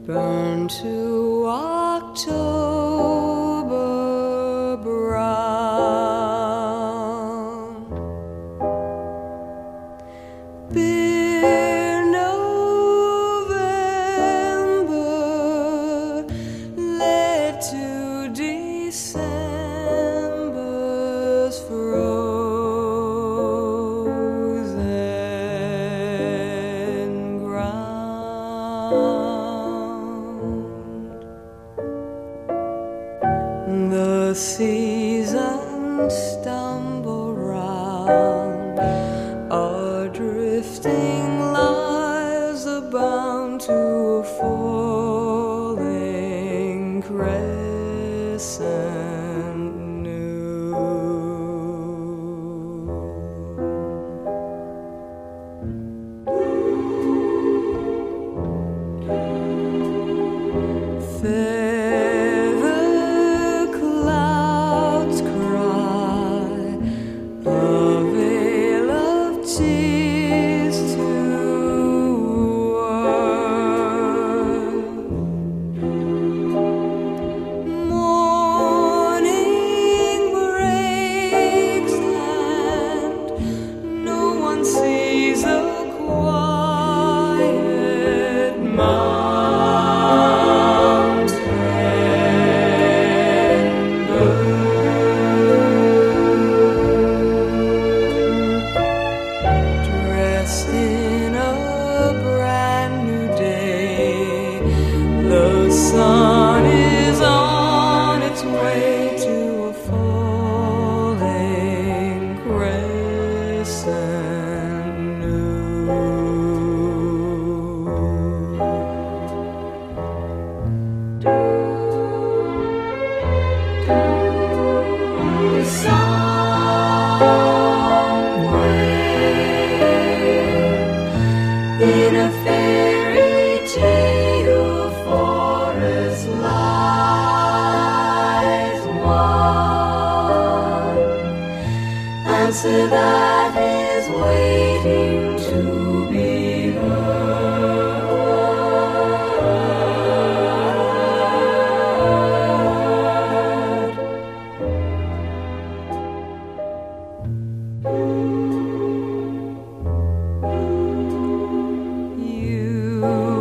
burn to October brown. Beer November led to December's frozen ground. The seasons stumble round, our drifting lives are bound to a falling crescent noon. Feather clouds cry, a veil of tears to morning breaks and no one sees a quiet mountain dressed in a brand new day. The sun is on its way to a falling crescent noon. Somewhere in a fairy tale forest lies one answer that is waiting to be heard. You